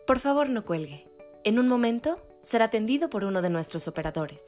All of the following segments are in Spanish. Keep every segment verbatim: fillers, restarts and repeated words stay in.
Por favor, no cuelgue. En un momento será atendido por uno de nuestros operadores.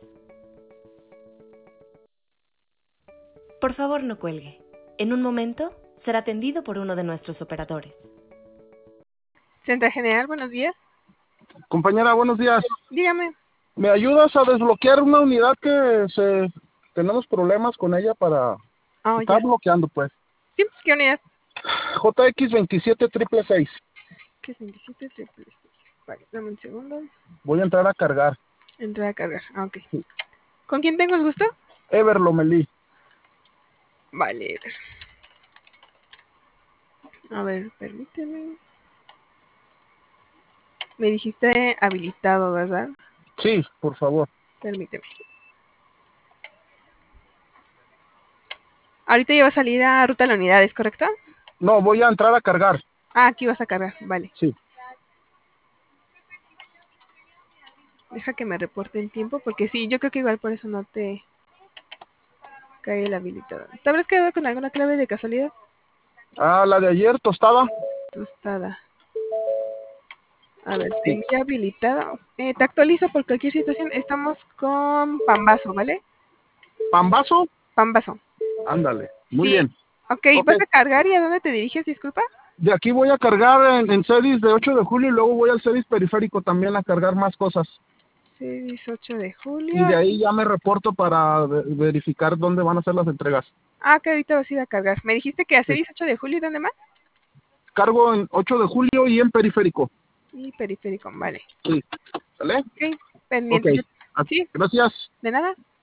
Por favor, no cuelgue. En un momento será atendido por uno de nuestros operadores. Central General, buenos días. Compañera, buenos días. Dígame. ¿Me ayudas a desbloquear una unidad que se tenemos problemas con ella para Oh, estar ya. bloqueando, pues? Sí, ¿qué unidad? J X veintisiete triple seis. ¿Qué es veintisiete triple seis? Vale, dame un segundo. Voy a entrar a cargar. Entrar a cargar. Ah, ok. ¿Con quién tengo el gusto? Ever Lomelí. Vale. A ver, permíteme. Me dijiste habilitado, ¿verdad? Sí, por favor. Permíteme. Ahorita ya va a salir a ruta de la unidad, ¿es correcto? No, voy a entrar a cargar. Ah, aquí vas a cargar, vale. Sí. Deja que me reporte en tiempo, porque sí, yo creo que igual por eso no te cae el habilitado. ¿Te habrás quedado con alguna clave de casualidad? Ah, la de ayer, tostada. Tostada. A ver, Sí. te ya habilitado. Eh, te actualizo por cualquier situación. Estamos con Pambazo, ¿vale? ¿Pambazo? Pambazo. Ándale. Muy Sí. bien. Ok, Ok. ¿vas a cargar y a dónde te diriges? Disculpa. De aquí voy a cargar en, en Cedis de ocho de julio y luego voy al Cedis periférico también a cargar más cosas. Sí, dieciocho de Y julio. de ahí ya me reporto para ve- verificar dónde van a ser las entregas. Ah, que ahorita vas a ir a cargar. Me dijiste que hace Sí. dieciocho de julio, ¿y dónde más? Cargo en ocho de julio y en periférico. Y periférico, vale. Sí. ¿Sale? Ok, Ok. pendiente. Ah, Sí, Gracias. de nada.